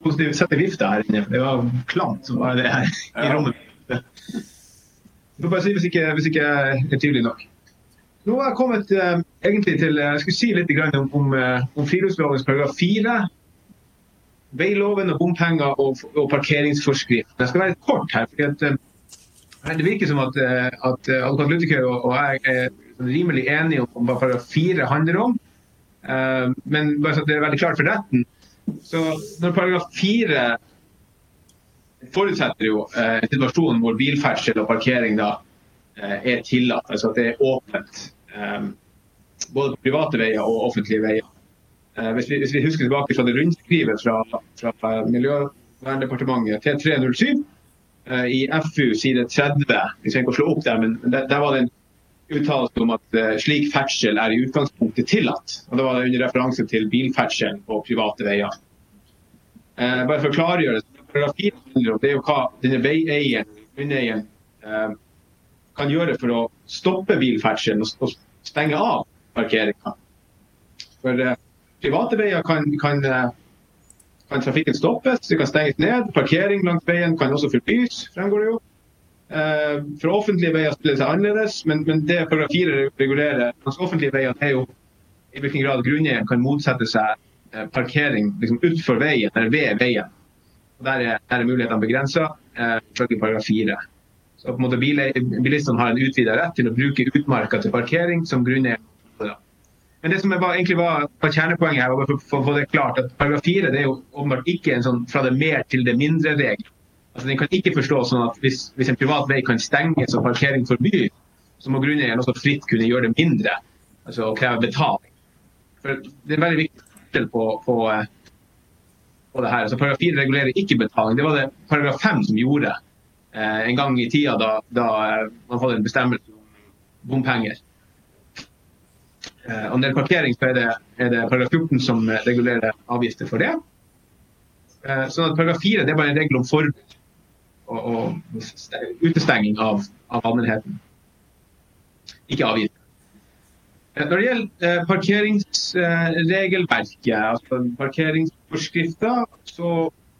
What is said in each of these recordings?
positiv sette vifte her inne. Det var klamt som var det her I rommet. Jeg får bare si hvis ikke er tydelig nok. Nå har jeg kommet egentlig til, jeg skulle si litt grann om friluftslovens paragraf 4, veiloven og bompenger og parkeringsforskrift. Jeg skal være litt kort her, fordi at det virker som at advokat Luttekøy og jeg rimelig enige om hva paragraf 4 handler om, men bare så at det veldig klart for retten. Så når paragraf 4 forutsetter jo en situasjon hvor bilferdsel og parkering da tillatt, altså at det åpent, både på private veier og offentlige veier. Hvis vi husker tilbake fra det rundskrivet fra Miljøverndepartementet T307 I FU side 30, vi skal ikke slå opp der, men der var det en uttalelse om at slik ferdsel I utgangspunktet tillatt, og da var det under referanse til bilferdsel på private veier. Bare for å klargjøre det, paragraf 4 handler om det jo hva denne veieieren, grunneieren, kan gjøre for å stoppe bilferdselen og stenge av parkeringen. For private veier kan trafikken stoppes, det kan stenges ned, parkering langs veien kan også forbys, fremgår det jo. For offentlige veier spiller det seg annerledes, men det paragraf 4 regulerer, mens offentlige veier er jo I hvilken grad grunneieren kan motsette seg parkering liksom utenfor veien, eller ved veien. Og der mulighetene begrenset, ifølge paragraf 4. Så på en måte bilistene har en utvidet rett til å bruke utmarka til parkering som grunneier. Men det som egentlig var kjernepoenget her, var for å få det klart, at paragraf 4 det jo åpenbart ikke en sånn fra det mer til det mindre regel. Altså den kan ikke forstå sånn at hvis en privat vei kan stenges og parkering forby, så må grunneieren også fritt kunne gjøre det mindre, altså kreve betaling. For det veldig viktig på det her. Altså paragraf 4 regulerer ikke betaling. Det var det paragraf 5 som gjorde en gang I tida da man hadde en bestemmelse om bompenger. Og når det parkering så er det paragraf 14 som regulerer avgifter for det. Sånn at paragraf 4 det er bare en regel om forbud og utestenging av allmennheten. Ikke avgifter. Når det gjelder parkeringsregelverket, altså parkeringsforskrifter, så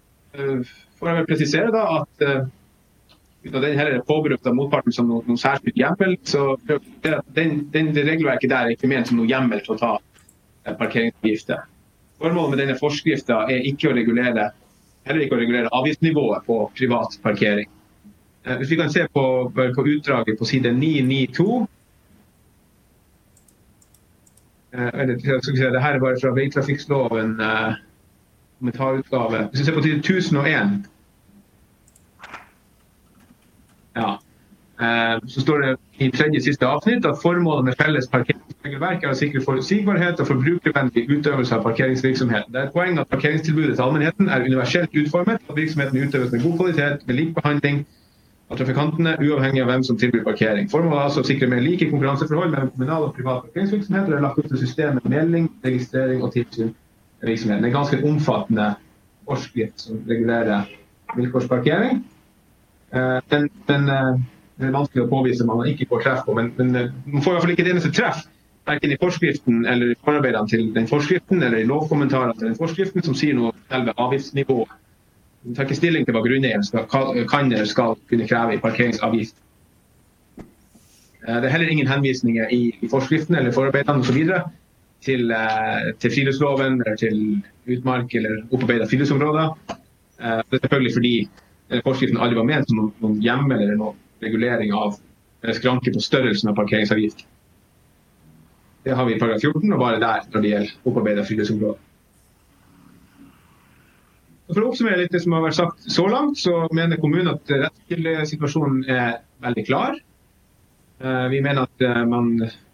får jeg vel presisere da at uten den her påberopt av motparten som noen særskilt hjemmel, så den regelverket der ikke ment som noe hjemmel til å ta parkeringsavgifter. Formålet med denne forskriften ikke å regulere, heller ikke å regulere avgiftsnivået på privat parkering. Hvis vi kan se på utdraget på side 992, det her bare fra veitrafikksloven, kommentarutgave. Hvis vi ser på side 1001, så står det I tredje siste avsnitt at formålet med felles parkeringsregelverk å sikre forutsigbarhet og forbrukervennlig utøvelse av parkeringsvirksomhet. Det et poeng at parkeringstilbudet til allmennheten universelt utformet, at virksomheten utøves med god kvalitet, med lik behandling av trafikantene, uavhengig av hvem som tilbyr parkering. Formålet altså å sikre mer like konkurranseforhold mellom kommunal og privat parkeringsvirksomhet, og det lagt opp til systemet melding, registrering og tilsyn av virksomheten. Det ganske omfattende forskrift som regulerer vilkårsparkering. Den er vanskelig å påvise man ikke får treff på, men man får I hvert fall ikke det eneste treff, hverken I forskriften eller I forarbeidene til den forskriften, eller I lovkommentarene til den forskriften, som sier noe om selve avgiftsnivået. Man tar ikke stilling til hva grunneieren kan eller skal kunne kreve I parkeringsavgift. Det heller ingen henvisninger I forskriften eller forarbeidene og så videre til friluftsloven, eller til utmark eller opparbeidet friluftsområder. Det selvfølgelig fordi forskriften aldri var ment som noen hjemmel eller noen regulering av skranke på størrelsen av parkeringsavgift. Det har vi I paragraf 14, og bare der når det gjelder opparbeidet friluftsområder. For å oppsummere litt det som har vært sagt så langt, så mener kommunen at rettskildesituasjonen veldig klar. Vi mener at man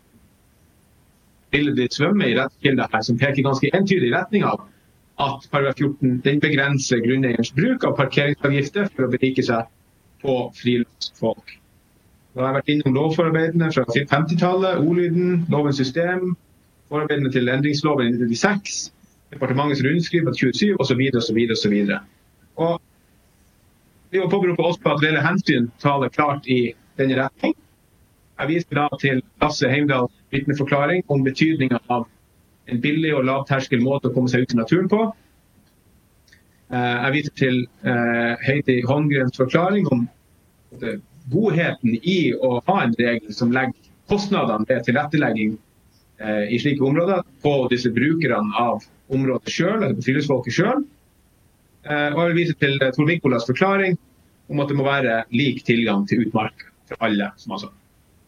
vil svømme I rettskilder her, som peker ganske entydig I retning av at paragraf 14 den begrenser grunneierens bruk av parkeringsavgifter for å berike seg på friluftsfolk. Da har jeg vært innom lovforarbeidene fra 50-tallet, ordlyden, lovens system, forarbeidene til endringsloven I 1996, departementets rundskriv av 27, og så videre, og så videre, og så videre. Og vi var påberopt oss på at reelle hensyn taler klart I denne retning. Jeg viser da til Lasse Heimdals vitneforklaring om betydningen av en billig og lavterskel måte å komme seg ut I naturen på. Jeg viser til Heidi Holmgrens forklaring om godheten i å ha en regel som legger kostnadene ved tilrettelegging i slike områder på disse brukerne av området selv, eller på friluftsfolket selv. Og jeg vil vise til Tor Mikkolas forklaring om at det må være lik tilgang til utmark for alle, som han sa.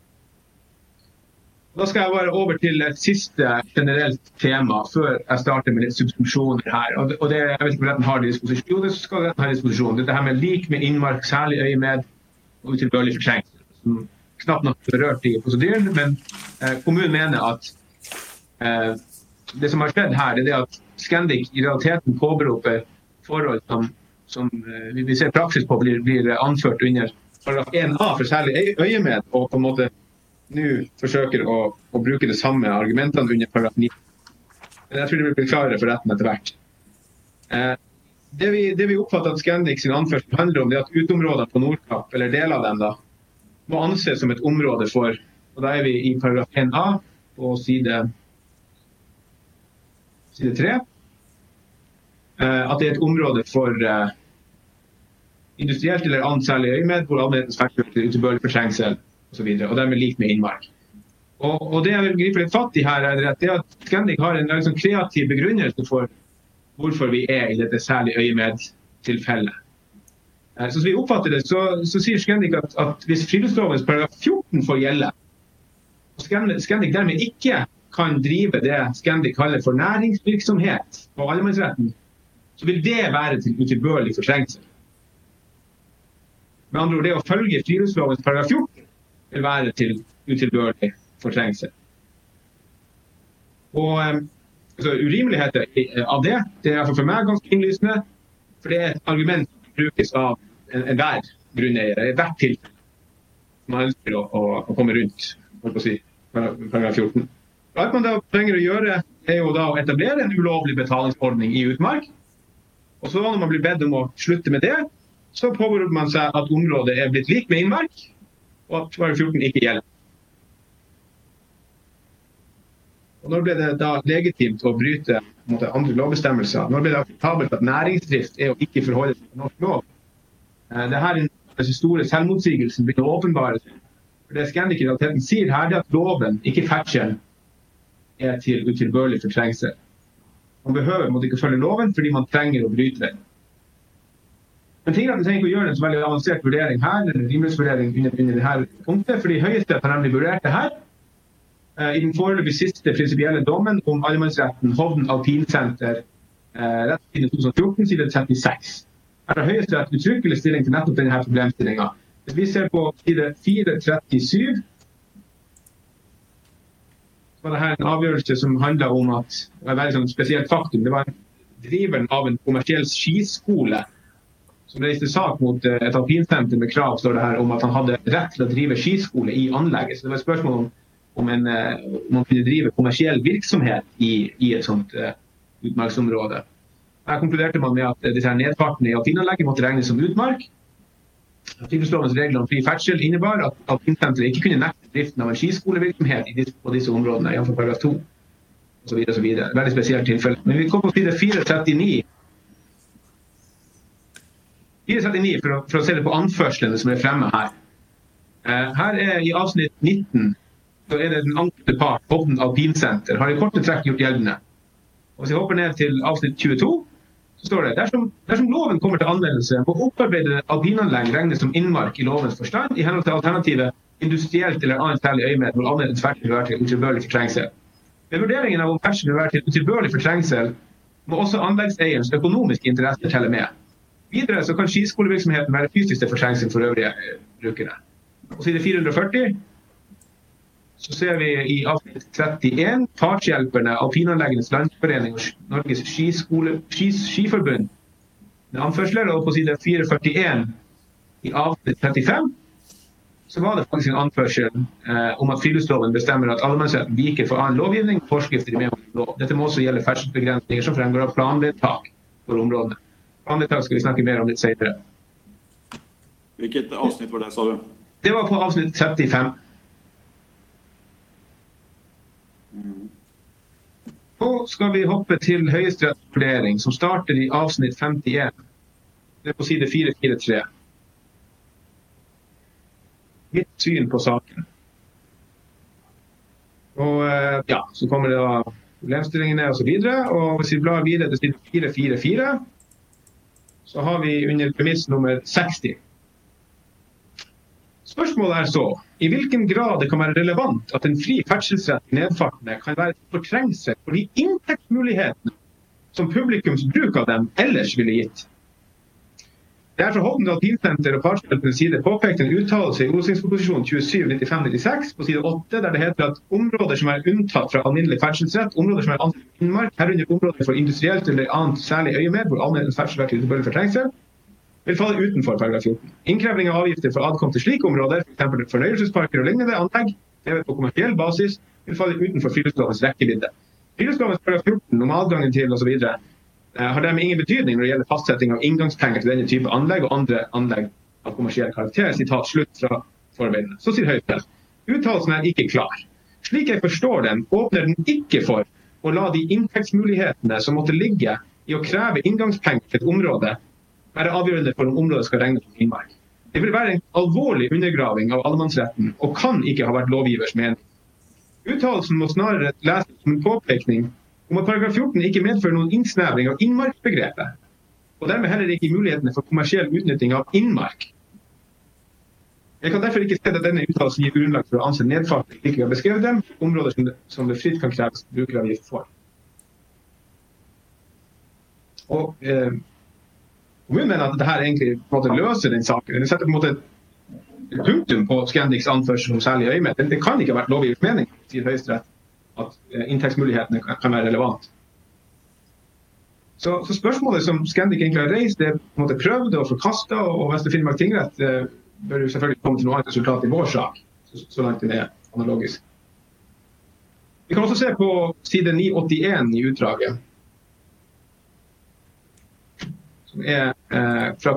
Da skal jeg bare over til et siste generelt tema før jeg starter med litt substitusjoner her. Og det, jeg vet ikke hvor retten har disposisjon, så skal retten ha disposisjon. Dette her med lik med innmark, særlig øyemed og utilbørlig fortrengsel, som knapt nok berørt i prosedyren, men kommunen mener at det som har skjedd her, det er at Scandic i realiteten påberoper forhold som vi ser praksis på blir anført under paragraf 1a for særlig øyemed, og på en måte nå forsøker å bruke det samme argumentene under paragraf 9. Men jeg tror det blir klarere for retten etter hvert. Det vi oppfatter at Scandic sin anførsel handler om, det at utområdene på Nordkapp, eller deler av dem da, må anses som et område for, og da er vi i paragraf 1a på side 3, at det er et område for industrielt eller annet særlig øyemed, hvor allmennhetens ferdsel til utilbørlig fortrengsel og så videre, og dermed lik med innmark. Og det jeg vil gripe litt fatt i her er at Scandic har en liksom kreativ begrunnelse for hvorfor vi er i dette særlig øyemed-tilfellet. Så vi oppfatter det, så sier Scandic at hvis friluftslovens paragraf 14 får gjelde, og Scandic dermed ikke kan drive det Scandic kaller for næringsvirksomhet på allemannsretten, så vil det være til utilbørlig fortrengsel. Med andre ord, det å følge friluftslovens paragraf 14 vil være til utilbørlig fortrengsel. Og altså, urimeligheter av det er for meg ganske innlysende, for det er et argument som brukes av enhver grunneier, hvert tilfelle som man ønsker å komme rundt, for å si, paragraf 14. Alt man da trenger å gjøre er jo da å etablere en ulovlig betalingsordning i utmark, og så når man blir bedt om å slutte med det, så påberoper man seg at området er blitt lik med innmark, og at paragraf 14 ikke gjelder. Og når ble det da legitimt å bryte andre lovbestemmelser? Når ble det akseptabelt at næringsdrift er å ikke forholde seg til norsk lov? Det her er den store selvmotsigelsen begynner å åpenbare seg. For det Scandic i realiteten sier her, det er at loven, ikke ferdselen, er til utilbørlig fortrengsel. Man behøver ikke følge loven fordi man trenger å bryte den. Men tingretten trenger ikke å gjøre en så veldig avansert vurdering her, eller rimelighetsvurdering under dette punktet, fordi Høyesterett har nemlig vurdert det her i den foreløpig siste prinsipielle dommen om allemannsretten Hovden Alpinsenter, rettssiden 2014, side 36. Her har Høyesterett uttrykkelig stilling til nettopp denne problemstillingen. Hvis vi ser på side 437, så var det her en avgjørelse som handler om at, det var et veldig spesielt faktum, det var driveren av en kommersiell skiskole som reiste sak mot et alpinsenter med krav, står det her, om at han hadde rett til å drive skiskole i anlegget. Så det var et spørsmål om man kunne drive kommersiell virksomhet i et sånt utmarksområde. Her konkluderte man med at disse nedfartene i alpinanlegget måtte regnes som utmark. Friluftslovens regler om fri ferdsel innebar at alpinsenteret ikke kunne nekte driften av en skiskolevirksomhet på disse områdene, i paragraf 2, og så videre, og så videre. Veldig spesielt tilfelle. Men vi kom på side 439, for å se det på anførslene som er fremme her. Her er i avsnitt 19, så er det den ankelte part, Hovden Alpinsenter, har i korte trekk gjort gjeldende. Og hvis jeg hopper ned til avsnitt 22, så står det, dersom loven kommer til anvendelse, må opparbeidede alpinanlegg regnes som innmark i lovens forstand, i henhold til alternativet industrielt eller annet særlig øyemed, hvor allmennhetens ferdsel vil være til utilbørlig fortrengsel. Ved vurderingen av om ferdsel vil være til utilbørlig fortrengsel, må også anleggseierens økonomiske interesser telle med. Videre så kan skiskolevirksomheten være fysisk til fortrengsel for øvrige brukere. Og side 440 så ser vi i avsnitt 31 partshjelperne, Alpinanleggenes Landsforening og Norges Skiforbund med anførsler, og på side 441 i avsnitt 35 så var det faktisk en anførsel om at friluftsloven bestemmer at allemannsretten viker for annen lovgivning og forskrifter i medhold lov. Dette må også gjelde ferdselsbegrensninger som fremgår av planvedtak for områdene. Planvedtak skal vi snakke mer om litt senere. Hvilket avsnitt var det, sa du? Det var på avsnitt 35. Nå skal vi hoppe til høyesterettsvurdering, som starter i avsnitt 51. Det på side 443. Mitt syn på saken. Og ja, så kommer det da problemstillingene og så videre, og hvis vi blar videre til side 444, så har vi under premiss nummer 60. Spørsmålet så, i hvilken grad det kan være relevant at en fri ferdselsrett i nedfartene kan være et fortrengelse for de inntektsmulighetene som publikums bruk av dem ellers ville gitt. Det fra Hortendal Bilsenter og partsfeltenes side påpekt en uttalelse i Odelsproposisjon 27-95-96 på side 8, der det heter at områder som unntatt fra alminnelig ferdselsrett, områder som ansett innmark, herunder områder for industrielt eller annet særlig øyemed, hvor allmennens ferdselsrett tilbøyelig fortrengsel, vil falle utenfor paragraf 14. Innkrevning av avgifter for adkomst til slike områder, for eksempel fornøyelsesparker og lignende anlegg, drevet på kommersiell basis, vil falle utenfor friluftslovens rekkevidde. Friluftslovens paragraf 14 om adgangen til og så videre, har dermed ingen betydning når det gjelder fastsetting av inngangspenger til denne type anlegg og andre anlegg av kommersiell karakter, sitat slutt fra forarbeidene. Så sier Høyesterett, uttalelsen ikke klar. Slik jeg forstår den, åpner den ikke for å la de inntektsmulighetene som måtte ligge i å kreve inngangspenger til et område, være avgjørende for om området skal regnes som innmark. Det vil være en alvorlig undergraving av allemannsretten, og kan ikke ha vært lovgivers mening. Uttalelsen må snarere leses som en påpekning om at paragraf 14 ikke medfører noen innsnevring av innmarksbegrepet, og dermed heller ikke mulighetene for kommersiell utnytting av innmark. Jeg kan derfor ikke se at denne uttalelsen gir grunnlag for å anse nedfart slik vi har beskrevet dem, områder som det fritt kan kreves brukeravgift for. Og kommunen mener at dette egentlig på en måte løser den saken. Det setter på en måte et punktum på Scandics anførsel som særlig øyemed. Det kan ikke ha vært lovgivers mening, sier Høyesterett, at inntektsmulighetene kan være relevant. Så spørsmålet som Scandic egentlig har reist, det på en måte prøvd og forkastet, og Vestre Finnmark tingrett bør jo selvfølgelig komme til noe annet resultat i vår sak, så langt det analogisk. Vi kan også se på side 981 i utdraget, som fra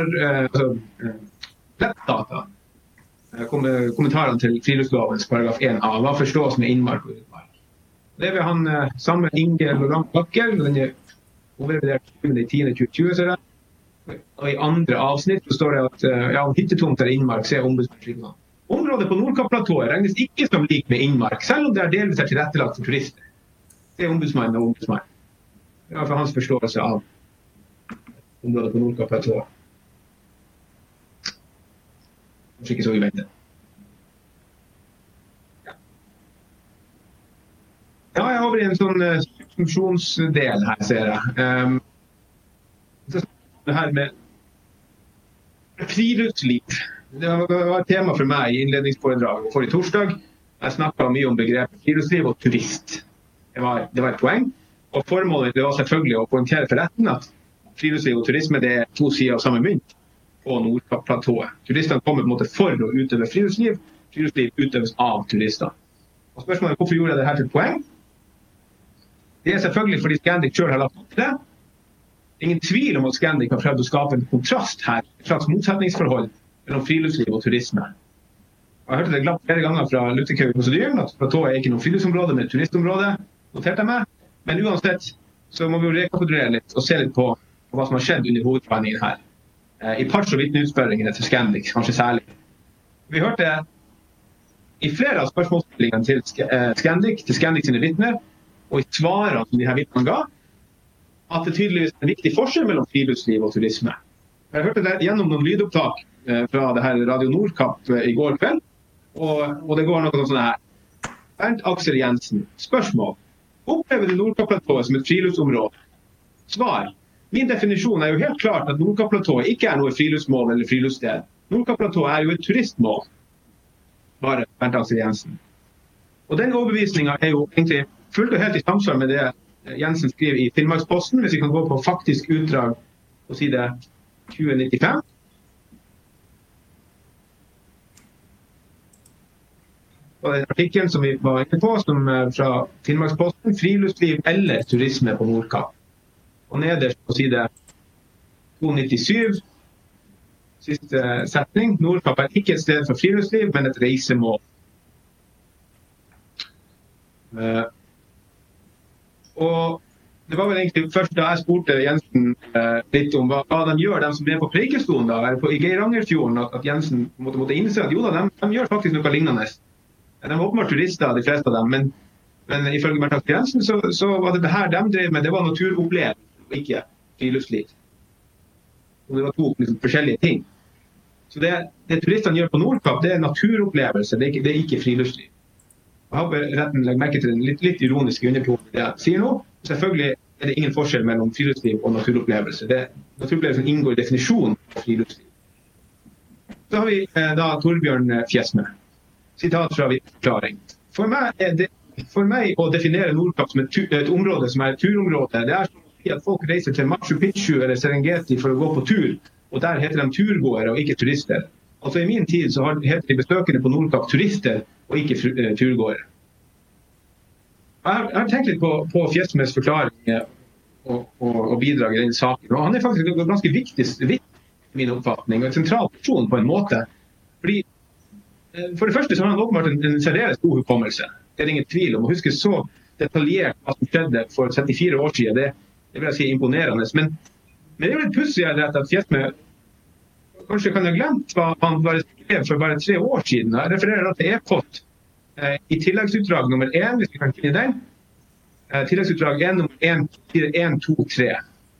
lettdata, kommentarene til friluftslovens paragraf 1a, hva forstås med innmark og utmark. Det vil han sammen Inge Laurent Bakker, og den overrevidert 20.10.2020, ser jeg. Og i andre avsnitt så står det at om hyttetomter er innmark, så ombudsmannsskillen. Området på Nordkapp-platået regnes ikke som lik med innmark, selv om det delvis tilrettelagt for turister. Det ombudsmannen og ombudsmannen. Det er for hans forståelse av området på Nordkapp-platået. Kanskje ikke så uventet. Ja, jeg er over i en sånn funksjonsdel her, ser jeg. Det her med friluftsliv. Det var et tema for meg i innledningsforedraget forrige torsdag. Jeg snakket mye om begrepet friluftsliv og turist. Det var et poeng. Og formålet det var selvfølgelig å poengtere for retten at friluftsliv og turisme det er to sider av samme mynt på Nordkapp-platået. Turistene kommer på en måte for å utøve friluftsliv. Friluftsliv utøves av turister. Og spørsmålet er hvorfor gjorde jeg det her til et poeng? Det er selvfølgelig fordi Scandic selv har lagt opp til det. Ingen tvil om at Scandic har prøvd å skape en kontrast her, et slags motsetningsforhold mellom friluftsliv og turisme. Og jeg hørte det glatt flere ganger fra Luttekhaug-prosedyren at platået er ikke noe friluftsområde, men et turistområde, noterte jeg meg. Men uansett så må vi jo rekapitulere litt og se litt på hva som har skjedd under hovedforhandlingen her. I parts- og vitneutspørringene til Scandic, kanskje særlig. Vi hørte i flere av spørsmålsstillingene til Scandic sine vitner, og i svarene som de her vitnene ga, at det tydeligvis er en viktig forskjell mellom friluftsliv og turisme. Jeg hørte det gjennom noen lydopptak fra det her Radio Nordkapp i går kveld, og det går noe sånn her. Bernt Aksel Jensen, spørsmål. Opplever du Nordkapp-platået som et friluftsområde? Svar. Min definisjon er jo helt klart at Nordkapp-platået ikke er noe friluftsmål eller friluftssted. Nordkapp-platået er jo et turistmål. Bare Bernt Aksel Jensen. Og den overbevisningen er jo egentlig fullt og helt i samsvar med det Jensen skriver i Finnmarksposten, hvis vi kan gå på faktisk utdrag på side 2095. Og den artikkelen som vi var inne på, som fra Finnmarksposten, friluftsliv eller turisme på Nordkapp. Og nederst på side 297, siste setning, Nordkapp er ikke et sted for friluftsliv, men et reisemål. Og det var vel egentlig først da jeg spurte Jensen litt om hva de gjør, de som er på Preikestolen da, eller i Geirangerfjorden, at Jensen måtte innse at jo da, de gjør faktisk noe lignende. De var åpenbart turister, de fleste av dem, men ifølge Bertakt Jensen så var det her de drev med, det var naturopplevelse, og ikke friluftsliv. Og det var to liksom, forskjellige ting. Så det turistene gjør på Nordkapp, det er naturopplevelse, det er ikke friluftsliv. Jeg håper retten legger merke til den litt ironiske undertonen det jeg sier nå. Selvfølgelig er det ingen forskjell mellom friluftsliv og naturopplevelse. Naturopplevelsen inngår i definisjonen av friluftsliv. Så har vi da Torbjørn Fjesme. Sitat fra forklaring. For meg å definere Nordkapp som et område som er et turområde, det er som å si at folk reiser til Machu Picchu eller Serengeti for å gå på tur, og der heter de turgåere og ikke turister. Altså i min tid så heter de besøkende på Nordkapp turister og ikke turgåere. Jeg har tenkt litt på Fjesmes forklaring og bidrag i denne saken. Og han er faktisk en ganske viktig i min oppfatning, og en sentral person på en måte. Fordi, for det første så har han åpenbart en særdeles god hukommelse. Det er ingen tvil om å huske så detaljert hva som skjedde for 34 år siden. Det vil jeg si imponerende. Men det er litt pussig at Fjesme kanskje kan ha glemt hva han bare skrev for bare 3 år siden. Jeg refererer da til e-post i tilleggsutdrag nummer 1, hvis vi kan finne den. Tilleggsutdrag 1 nummer 1, 1, 2, 3.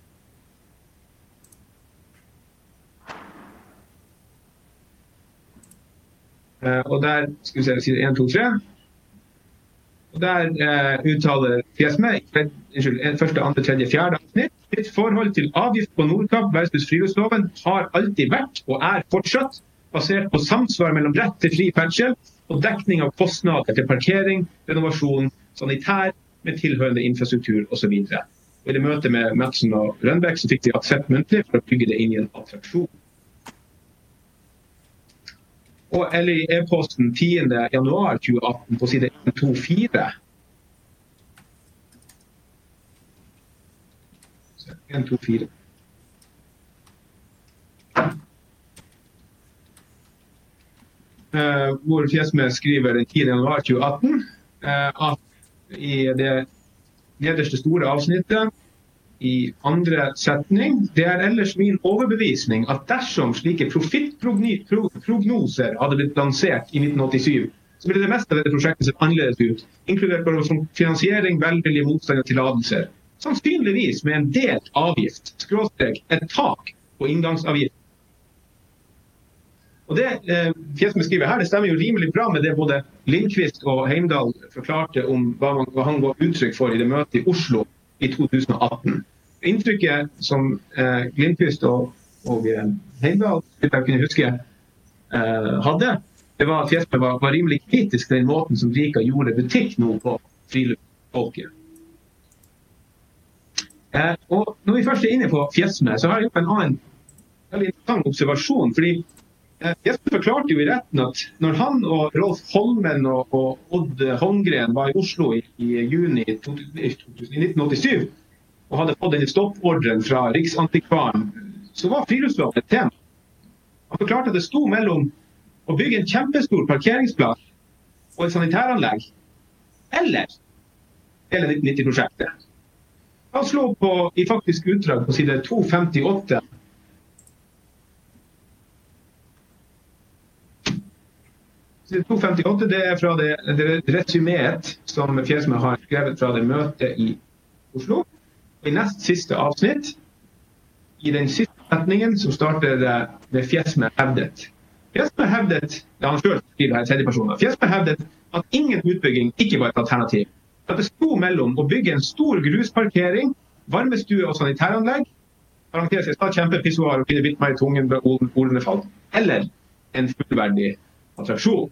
Og der skal vi se, side 1, 2, 3. Og der uttaler Fjesme, første, andre, tredje, fjerde avsnitt. Sitt forhold til avgift på Nordkapp versus friluftsloven har alltid vært og er fortsatt basert på samsvar mellom rett til fri ferdsel og dekning av kostnader til parkering, renovasjon, sanitær med tilhørende infrastruktur osv. Og i det møtet med Madsen og Rønbeck så fikk de aksept muntlig for å bygge det inn i en attraksjon. Og eller i e-posten 10. januar 2018 på side 124 1, 2, 4. Hvor Fjesme skriver den 10. januar 2018 at i det nederste store avsnittet i andre setning, det er ellers min overbevisning at dersom slike profittprognoser hadde blitt lansert i 1987, så ville det meste av dette prosjektet sett annerledes ut, inkludert både som finansiering, velvilje, motstand og tillatelser. Sannsynligvis med en delt avgift, skråstrek, et tak på inngangsavgift. Og det Fjesme skriver her, det stemmer jo rimelig bra med det både Lindqvist og Heimdal forklarte om hva han ga uttrykk for i det møtet i Oslo i 2018. Inntrykket som Lindqvist og Heimdal, hvis jeg kunne huske, hadde, det var at Fjesme var rimelig kritisk til den måten som Rika gjorde butikk nå på friluftsfolket. Og når vi først er inne på Fjesme, så har jeg gjort en annen veldig interessant observasjon, fordi Fjesme forklarte jo i retten at når han og Rolf Holmen og Odd Holmgren var i Oslo i juni 1987 og hadde fått denne stoppordren fra Riksantikvaren, så var friluftsloven et tema. Han forklarte at det sto mellom å bygge en kjempestor parkeringsplass og et sanitæranlegg, eller hele 1990-prosjektet. Han slår på i faktisk utdrag på side 258. Side 258 det er fra det resuméet som Fjesme har skrevet fra det møtet i Oslo. I nest siste avsnitt, i den siste setningen, så starter det med Fjesme hevdet. Fjesme hevdet, han selv skriver her i tredje personer, Fjesme hevdet at ingen utbygging ikke var et alternativ. At det sto mellom å bygge en stor grusparkering, varmestue og sanitæranlegg, parentes, kjempepissoar og finne bitt meg i tungen ved ordene falt, eller en fullverdig attraksjon.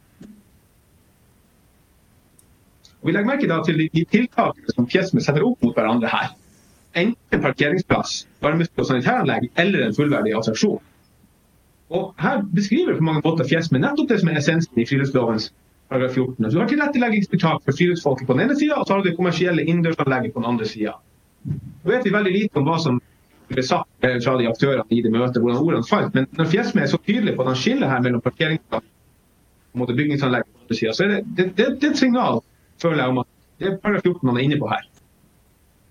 Og vi legger merke da til de tiltakene som Fjesme setter opp mot hverandre her. Enten parkeringsplass, varmestue og sanitæranlegg, eller en fullverdig attraksjon. Og her beskriver på mange måter Fjesme nettopp det som er essensen i friluftslovens paragraf 14. Så du har tilretteleggingstiltak for friluftsfolket på den ene siden, og så har du det kommersielle innendørsanlegget på den andre siden. Nå vet vi veldig lite om hva som ble sagt fra de aktørene i det møtet, hvordan ordene falt, men når Fjesme er så tydelig på at han skiller her mellom parkeringsplass og bygningsanlegget på den andre siden, så er det et signal, føler jeg, om at det er paragraf 14 man er inne på her.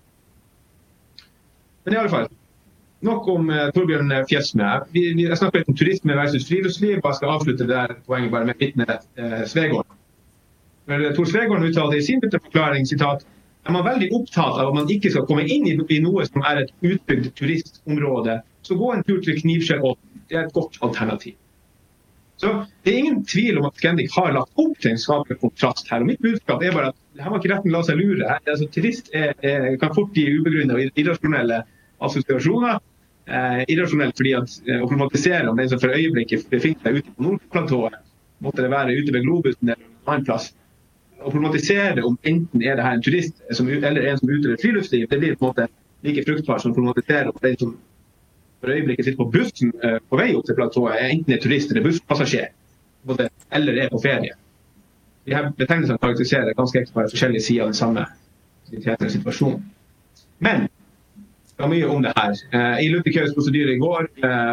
Men i alle fall, nok om Torbjørn Fjesme. Jeg snakker litt om turisme versus friluftsliv, og jeg skal avslutte det der poenget bare med Vittne Svegård. Tor Svegård uttalte i sin forklaring, sitat, er man veldig opptatt av at man ikke skal komme inn i noe som er et utbygd turistområde, så gå en tur til Knivskjell. Det er et godt alternativ. Så det er ingen tvil om at Scandic har lagt opp til en svakere kontrast her. Og mitt budskap er bare at her var ikke retten la seg lure. Altså, turist kan fort gi ubegrunnet og irrasjonelle assosiasjoner. Irrasjonelt fordi å problematisere om den som for øyeblikket befinner seg ute på Nordplatået, måtte det være ute ved Globusen eller en annen plass. Å problematisere om enten er det her en turist eller en som utøver friluftsliv, det blir på en måte like fruktbart som å problematisere om den som for øyeblikket sitter på bussen på vei opp til platået, enten er turist eller busspassasjer, eller er på ferie. De her betegnelsene karakteriserer ganske ekstra forskjellige sider av den samme situasjonen. Men det var mye om det her. I Ludvig Haugs prosedyre i går,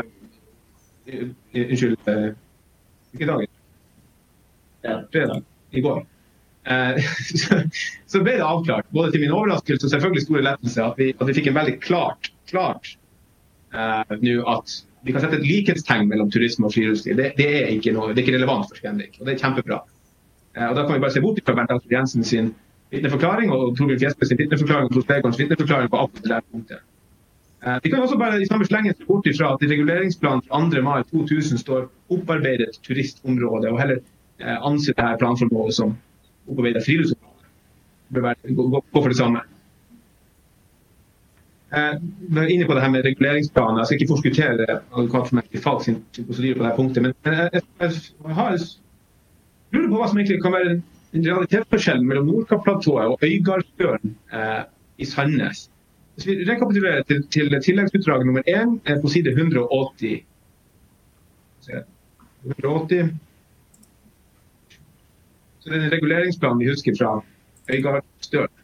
ikke dagen? Fredag, i går. Så ble det avklart, både til min overraskelse og selvfølgelig store lettelse, at vi fikk en veldig klart nå at vi kan sette et likhetstegn mellom turisme og friluftsliv. Det er ikke relevant for Scandic, og det er kjempebra. Og da kan vi bare se bort fra Bernt Alfred Jensen sin vitneforklaring og Torbjørn Fjesme sin vitneforklaring og Tor Svegårds vitneforklaring på akkurat det punktet. Vi kan også bare i samme slenge se bort fra at i reguleringsplanen 2. mai 2000 står opparbeidet turistområde, og heller anser det her planformålet som opparbeidet friluftsområde. Gå for det samme. Vi er inne på det her med reguleringsplanen. Jeg skal ikke forskuttere advokatfullmektig Falk sin prosedyre på dette punktet, men jeg lurer på hva som egentlig kan være en realitetsforskjell mellom Nordkapp-platået og Øygardstølen i Sandnes. Hvis vi rekapitulerer til tilleggsutdrag nummer 1 på side 180. 180. Så det er en reguleringsplan vi husker fra Øygardstølen.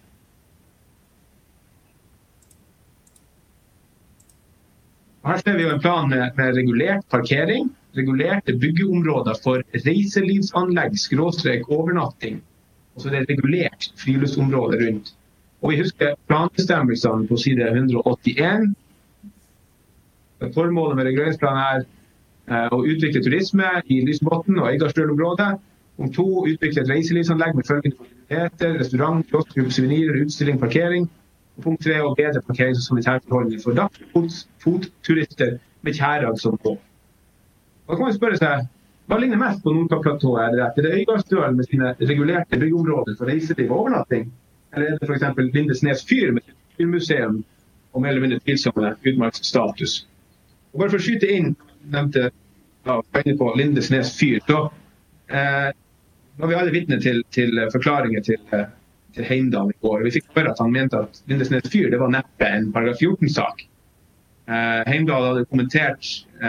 Her ser vi jo en plan med regulert parkering, regulerte byggeområder for reiselivsanlegg, /overnatting, og så er det regulert friluftsområde rundt. Og vi husker planbestemmelsene på side 181. Formålet med reguleringsplanen å utvikle turisme i Lysebotn og Øygardstølområdet. Punkt 2, utvikle et reiselivsanlegg med følgende fasiliteter, restaurant, kiosk, souvenirer, utstilling, parkering. Punkt 3, å bedre parkerings- og sanitærforholdene for fotturister med Kjærag som mål. Da kan man spørre seg, hva ligner mest på Nordkapp-platået? Er det Øygardstølen med sine regulerte byggeområder for reiseliv og overnatting? Eller er det for eksempel Lindesnes fyr med fyrmuseum og mer eller mindre tvilsomme utmarksstatus? Og bare for å skyte inn, nevnte på Lindesnes fyr, så var vi alle vitne til forklaringer til Heimdal i går. Vi fikk høre at han mente at Lindesnes fyr, det var neppe en paragraf 14-sak. Heimdal hadde kommentert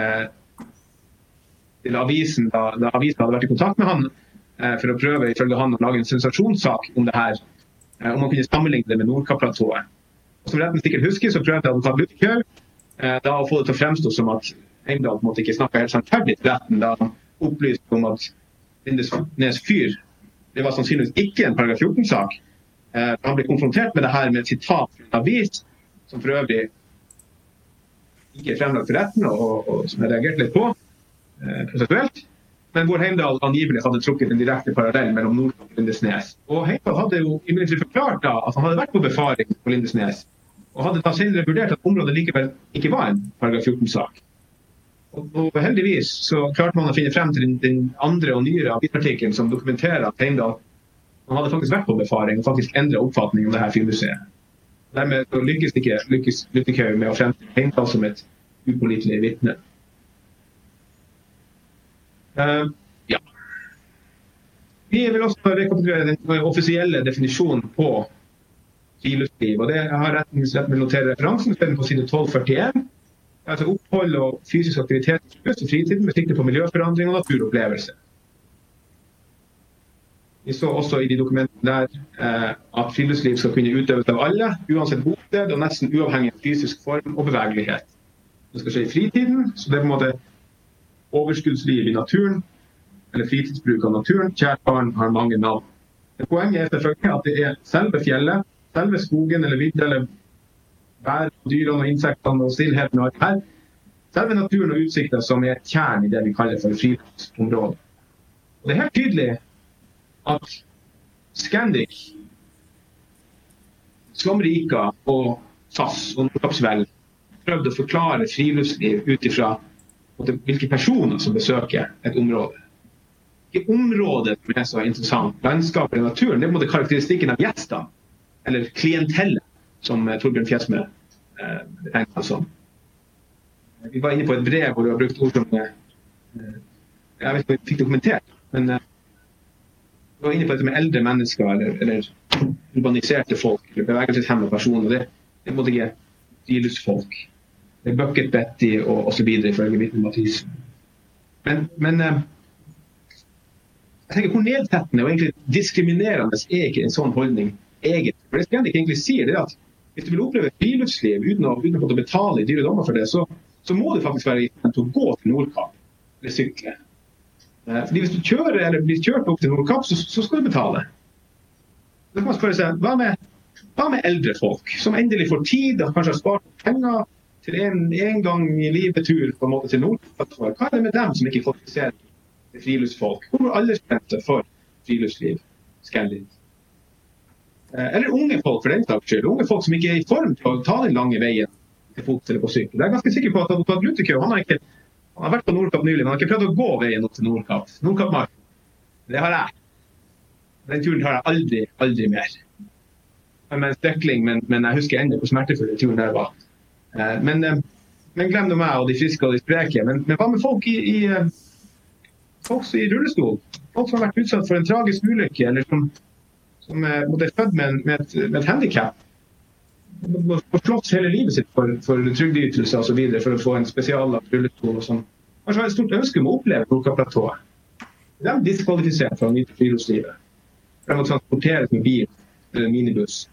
til avisen, da avisen hadde vært i kontakt med han, for å prøve ifølge han å lage en sensasjonssak om det her, om man kunne sammenligne det med Nordkapp-platået. Og som retten sikkert husker, så prøvde han å ta Ludvig Haug, da å få det til å fremstå som at Heimdal på en måte ikke snakket helt sannferdig til retten, da han opplyste om at Lindesnes fyr, det var sannsynligvis ikke en paragraf 14-sak. Han ble konfrontert med det her med et sitat fra en avis, som for øvrig ikke er fremlagt for retten, og som jeg reagerte litt på, prosessuelt, men hvor Heimdal angivelig hadde trukket en direkte parallell mellom Nordkapp og Lindesnes. Og Heimdal hadde jo imidlertid forklart da at han hadde vært på befaring på Lindesnes, og hadde da senere vurdert at området likevel ikke var en paragraf 14-sak. Og heldigvis så klarte man å finne frem til den andre og nyere avisartikkelen som dokumenterer at Heimdal han hadde faktisk vært på befaring og faktisk endret oppfatning om det her fyrmuseet. Dermed så lykkes Ludvig Haug med å fremstille Heimdal som et upålitelig vitne. Ja. Vi vil også rekapitulere den offisielle definisjonen på friluftsliv, og det har retten med å notere referansen på side 1241. Altså opphold og fysisk aktivitet i fritiden med sikte på miljøforandring og naturopplevelse. Vi så også i de dokumentene der at friluftsliv skal kunne utøves av alle, uansett bosted og nesten uavhengig av fysisk form og bevegelighet. Det skal skje i fritiden, så det er på en måte overskuddsliv i naturen, eller fritidsbruk av naturen. Kjært barn har mange navn. Det poenget er selvfølgelig at det er selve fjellet, selve skogen eller vidde eller bær, dyrene og insektene og stillheten og alt her. Selve naturen og utsikten som er kjern i det vi kaller for friluftsområdet. Og det er helt tydelig at Scandic, som Rika og SAS og Nordkappsvel prøvde å forklare friluftsliv ut ifra hvilke personer som besøker et område. Ikke området som er så interessant, landskapet og naturen, det er karakteristikken av gjestene, eller klientellet, som Torbjørn Fjesme betegnet som. Vi var inne på et brev hvor du har brukt ord som, jeg vet ikke om vi fikk dokumentert, men vi var inne på dette med eldre mennesker, eller urbaniserte folk, eller bevegelseshemmede personer, det måtte ikke friluftsfolk. Det er Bucket Betty og så videre ifølge Vidne Mathisen. Men jeg tenker hvor nedsettende og egentlig diskriminerende er ikke en sånn holdning egentlig. For det Scandic egentlig sier det at hvis du vil oppleve friluftsliv uten å betale i dyre dommer for det, så må du faktisk være i stand til å gå til Nordkapp eller sykle. Fordi hvis du kjører eller blir kjørt opp til Nordkapp, så skal du betale. Da kan man spørre seg, hva med eldre folk som endelig får tid og kanskje har spart penger til en gang i livet tur på en måte til Nordkapp? Hva er det med dem som ikke kvalifiserer til friluftsfolk? Hvor er aldersgrense for friluftsliv? Scandic. Eller unge folk for den saks skyld. Unge folk som ikke er i form til å ta den lange veien til fots eller på sykkel. Jeg er ganske sikker på at advokat Lutekø, han har vært på Nordkapp nylig, men han har ikke prøvd å gå veien opp til Nordkapp. Nordkappmark. Det har jeg. Den turen har jeg aldri mer. Jeg er en strekling, men jeg husker enda hvor smertefull turen der var. Men glem nå meg og de friske og de spreke. Men hva med folk folk i rullestol? Folk som har vært utsatt for en tragisk ulykke, eller som er født med et handicap. Må slåss hele livet sitt for trygdeytelser og så videre, for å få en spesiallapp rullestol og sånn. Kanskje har et stort ønske om å oppleve Nordkapplatået. De er diskvalifisert fra å nyte friluftslivet. De må transporteres med bil eller minibuss.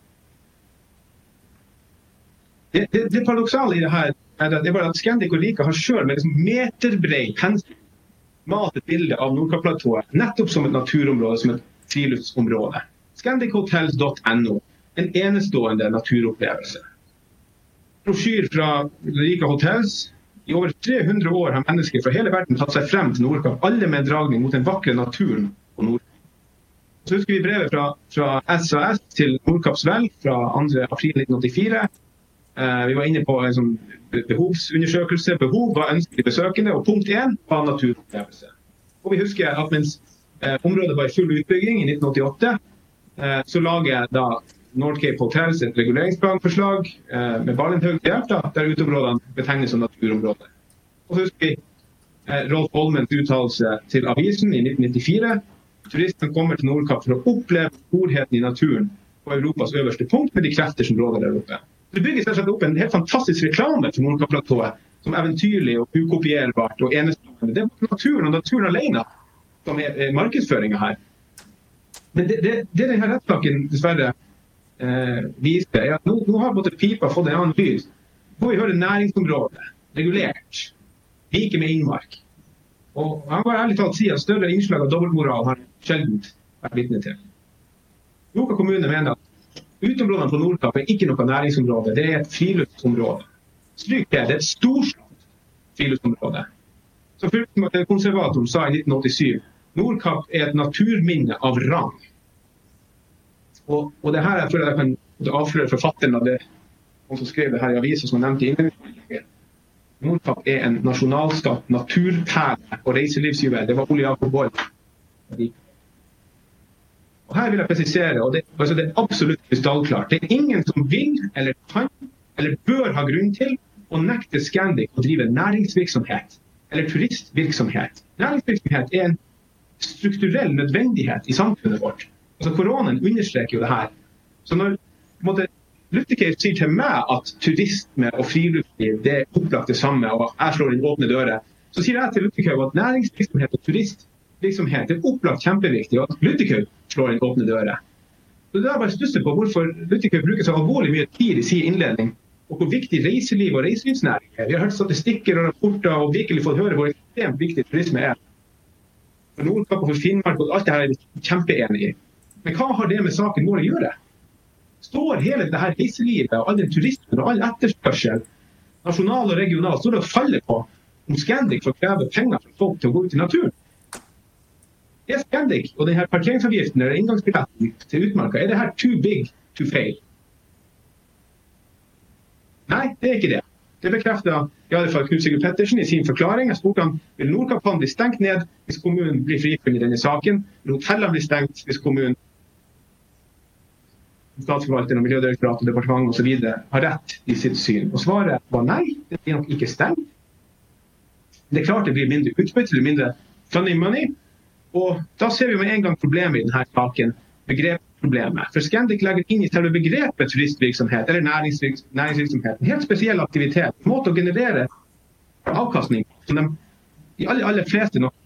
Det paradoksale i det her er at Scandic og Rika har selv med meterbrei pensel malt et bilde av Nordkapplatået nettopp som et naturområde, som et friluftsområde. ScandicHotels.no, en enestående naturopplevelse. Brosjyr fra Rika Hotels. I over 300 år har mennesker fra hele verden tatt seg frem til Nordkapp, alle med dragning mot den vakre naturen på Nordkapp. Så husker vi brevet fra SAS til Nordkappsvel fra 2. april 1984. Vi var inne på en sånn behovsundersøkelse. Behov var ønskelig besøkende, og punkt 1 var naturopplevelse. Og vi husker at mens området var i full utbygging i 1988, så lager da North-Cape Hotels et reguleringsplanforslag med Balenhaug til hjelp, der uteområdene betegnes som naturområde. Og så husker vi Rolf Olmens uttalelse til avisen i 1994. Turistene kommer til Nordkapp for å oppleve storheten i naturen på Europas øverste punkt med de krefter som råder der oppe. Det bygges selvsagt opp en helt fantastisk reklame for Nordkapplatået, som eventyrlig og ukopierbart og enestående. Det er naturen og naturen alene som er markedsføringen her. Men det denne rettssaken dessverre viser, er at nå har både pipa fått en annen lyd. Nå får vi høre næringsområdet, regulert, like med innmark. Og han var ærlig talt si at større innslag av dobbeltmoral har sjelden vært vitne til. Nordkapp kommune mener at utområdene på Nordkapp er ikke noe næringsområde, det er et friluftsområde. Stryk det er et storslått friluftsområde. Som fylkeskonservatoren sa i 1987, Nordkapp er et naturminne av rang. Og det her jeg føler jeg kan avsløre forfatteren av det, han som skrev det her i avisen som jeg nevnte i innledningen. Nordkapp er en nasjonalskatt, naturperle og reiselivsjuvel. Det var Ole Jakob Boyd. Og her vil jeg presisere, og det er absolutt krystallklart. Det er ingen som vil, eller kan, eller bør ha grunn til å nekte Scandic å drive næringsvirksomhet, eller turistvirksomhet. Næringsvirksomhet er en strukturell nødvendighet i samfunnet vårt. Altså koronaen understreker jo det her. Så når Lutekøy sier til meg at turisme og friluftsliv det er opplagt det samme, og jeg slår inn åpne dører, så sier jeg til Lutekøy at næringsvirksomhet og turistvirksomhet er opplagt kjempeviktig, og at Lutekøy slår inn åpne dører. Så det er bare stusset på hvorfor Lutekøy bruker så alvorlig mye tid i sin innledning, og hvor viktig reiseliv og reiselivsnæring er. Vi har hørt statistikker og rapporter og virkelig fått høre hvor ekstremt viktig turisme er. For Nordkapp og for Finnmark og alt det her er vi kjempeenige i. Men hva har det med saken vår å gjøre? står hele det her reiselivet og all den turismen og all etterspørsel, nasjonal og regional, står det og faller på om Scandic får kreve penger for folk til å gå ut i naturen. Er Scandic og denne parkeringsavgiften eller inngangsbilletten til utmarka, er det her too big to fail? Nei, det er ikke det. Det bekreftet i alle fall Knut Sigurd Pettersen i sin forklaring. Jeg spurte ham, vil Nordkapp-havn bli stengt ned hvis kommunen blir frifunnet i denne saken? Vil hotellene bli stengt hvis kommunen, statsforvalteren og Miljødirektoratet og departementet og så videre har rett i sitt syn? Og svaret var nei, det blir nok ikke stengt. Det er klart det blir mindre utbytte, det blir mindre funny money. Og da ser vi med en gang problemet i denne saken, begrepsproblemet. For Scandic legger inn i selve begrepet turistvirksomhet eller næringsvirksomhet en helt spesiell aktivitet, en måte å generere avkastning som de i aller fleste nok,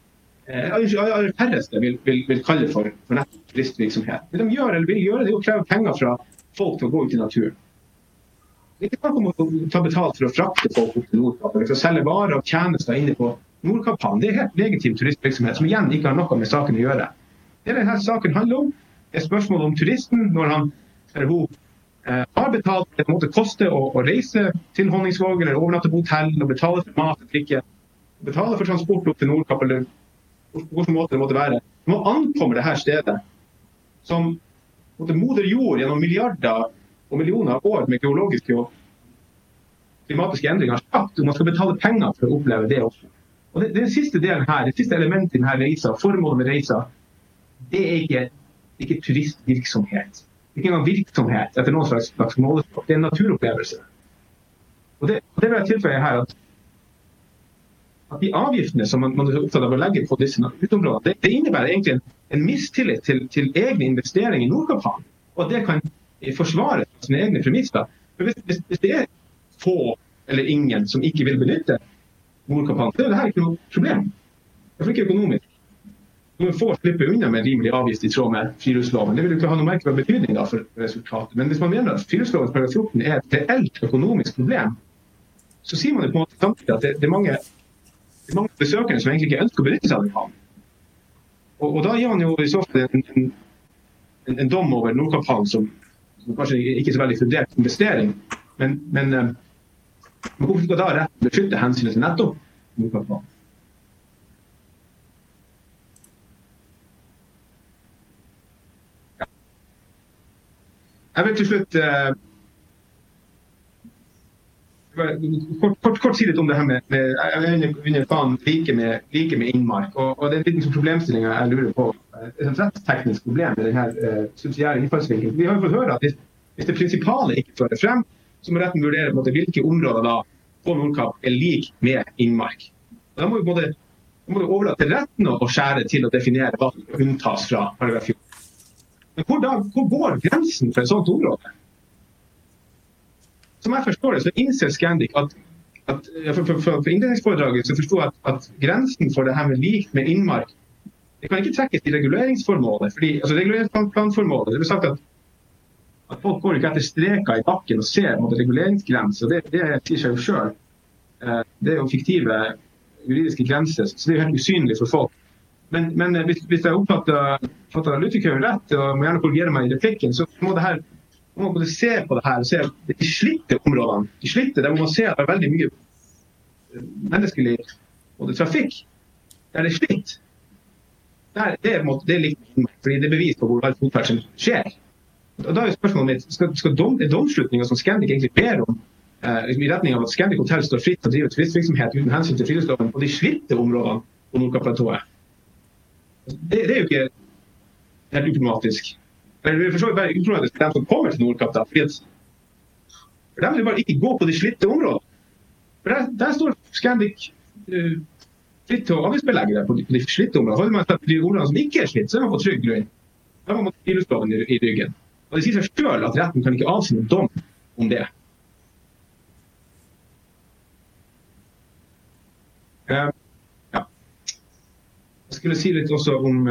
aller færreste vil kalle for nettopp turistvirksomhet. Det de gjør eller vil gjøre, det er å kreve penger fra folk til å gå ut i naturen. Det er ikke bare om å ta betalt for å frakte folk opp til Nordkapp, eller for å selge varer og tjenester inne på Nordkapp-havn. Det er helt legitim turistvirksomhet som igjen ikke har noe med saken å gjøre. Det denne saken handler om, er spørsmålet om turisten når han eller hun har betalt det måtte koste å reise til Honningsvåg eller overnatte på hotell og betale for mat og drikke, betale for transport opp til Nordkapp eller hvilken måte det måtte være. Nå ankommer det her stedet som moder jord gjennom milliarder og millioner av år med geologiske og klimatiske endringer har sagt, og man skal betale penger for å oppleve det også. Og den siste delen her, det siste elementet i denne reisa, formålet med reisa, det er ikke turistvirksomhet. Det er ikke engang virksomhet etter noen slags målestokk. Det er en naturopplevelse. Og det vil jeg tilføye her at de avgiftene som man er opptatt av å legge på disse utområdene, det innebærer egentlig en mistillit til egne investeringer i Nordkapp-havn, og at det kan forsvare sine egne premisser. For hvis det er få eller ingen som ikke vil benytte Nordkapp-havn, så er det her ikke noe problem. Det er ikke økonomisk. Noen får slippe unna med rimelig avgift i tråd med friluftsloven. Det vil jo ikke ha noe merkbar betydning da for resultatet. Men hvis man mener at friluftslovens paragraf 14 er et reelt økonomisk problem, så sier man jo på en måte samtidig at det er mange besøkende som egentlig ikke ønsker å benytte seg av havn. Og da gir man jo i så fall en dom over Nordkapp-havn som kanskje ikke er så veldig fundert investering, men hvorfor skal da rett beskytte hensynet til nettopp Nordkapp-havn? Jeg vil til slutt kort si litt om det her med under fanen like med innmark. Og det er en liten problemstilling jeg lurer på. Det er et rettsteknisk problem med denne subsidiære innfallsvinkelen. Vi har jo fått høre at hvis det prinsipale ikke fører frem, så må retten vurdere hvilke områder da på Nordkapp er lik med innmark. Da må vi overlate til retten å skjære til å definere hva som unntas fra paragraf 14. Men hvor går grensen for et sånt område? Som jeg forstår det, så innser Scandic at for innledningsforedraget så forstår jeg at grensen for det her med likt med innmark, det kan ikke trekkes til reguleringsformålet, altså reguleringsplanformålet, det blir sagt at folk går ikke etter streker i bakken og ser mot reguleringsgrenser, det sier seg jo selv. Det er jo fiktive juridiske grenser, så det er jo helt usynlig for folk. Men hvis jeg oppfatter Lutvikøen rett, og må gjerne korrigere meg i replikken, så må man både se på det her og se de slitte områdene. De slitte, der må man se at det er veldig mye menneskelig trafikk. Der det er slitt. Det er litt, fordi det er bevis på hvor alt motferdsel skjer. Og da er spørsmålet mitt, er domslutninger som Scandic egentlig ber om, i retning av at Scandic Hotel står fritt til å drive turistvirksomhet uten hensyn til friluftsloven på de slitte områdene på Nordkapp-platået? Det er jo ikke helt uproblematisk. Det er for så vidt bare uproblematisk for dem som kommer til Nordkapp, da, for de vil bare ikke gå på de slitte områdene. For der står Scandic fritt til å avgiftsbelegge det på de slitte områdene. Holder man seg på de områdene som ikke er slitt, så er man på trygg grunn. Da må man ta friluftsloven i ryggen. Og det sier seg selv at retten kan ikke avsi noen dom om det. Ja. Jeg skulle si litt også om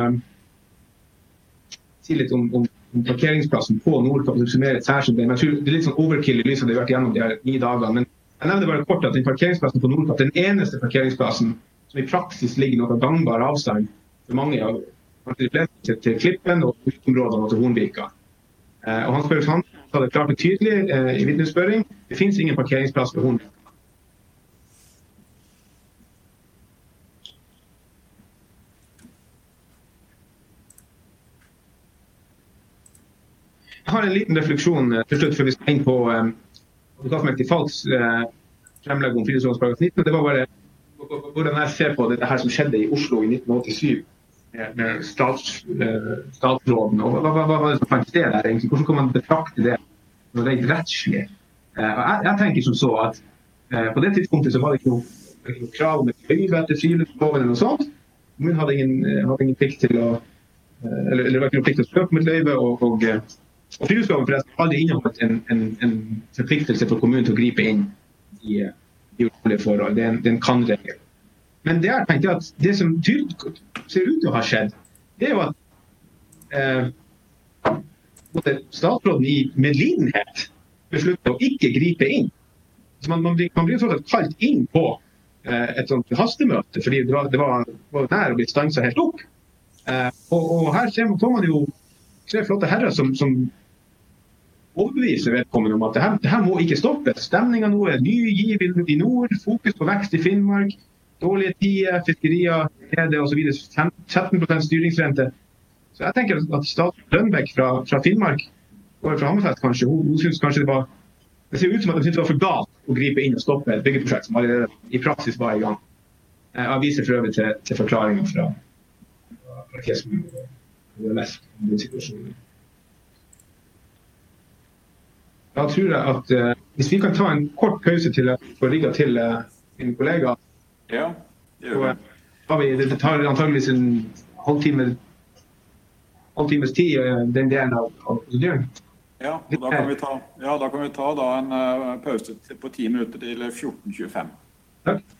parkeringsplassen på Nordkapp, som er et særskilt. Men jeg tror det er litt sånn overkill i lys av det vi har vært gjennom de her 9 dagene. Men jeg nevner bare kort at den parkeringsplassen på Nordkapp, den eneste parkeringsplassen som i praksis ligger noe gangbar avstand for mange av de fleste til Klippen og utområdene og til Hornvika. Og han sa det klart og tydelig i vitnesspørring. Det finnes ingen parkeringsplass for hund. Jeg har en liten refleksjon til slutt før vi skal inn på advokatmektig Falks fremlegg om friluftslovens paragraf 19. Det var bare hvordan jeg ser på det her som skjedde i Oslo i 1987 med statsråden. Og hva var det som fant sted der egentlig? Hvordan kan man betrakte det når det er rettslig? Jeg tenker som så at på det tidspunktet så var det ikke noe krav om et løyve etter friluftsloven eller noe sånt. Kommunen hadde ingen plikt til å, eller det var ikke noe plikt til å søke om et løyve, og friluftsloven forresten har aldri inneholdt en forpliktelse for kommunen til å gripe inn i ulovlige forhold. Det er en kan-regel. Men det jeg tenker at det som ser ut til å ha skjedd, det er jo at statsråden i medlidenhet beslutter å ikke gripe inn. Så man blir sånn kalt inn på et sånt hastemøte, fordi det var nær å bli stanset helt opp. Og her får man jo tre flotte herrer som overbeviser vedkommende om at det her må ikke stoppes. Stemningen nå er ny giv i nord, fokus på vekst i Finnmark, dårlige tider, fiskerier, og så videre, 17% styringsrente. Så jeg tenker at statsråd Rønbekk fra Finnmark, og fra Hammerfest kanskje, hun synes kanskje det ser ut som at de synes det var for galt å gripe inn og stoppe et byggeprosjekt som allerede i praksis var i gang. Jeg viser for øvrig til forklaringen fra Kesmo og lest om den situasjonen. Da tror jeg at hvis vi kan ta en kort pause til å få rigget til min kollega, ja, det gjør vi. Det tar antageligvis en halvtimes tid, den delen av prosedyren. Ja, og da kan vi ta en pause på 10 minutter til 14:25. Takk.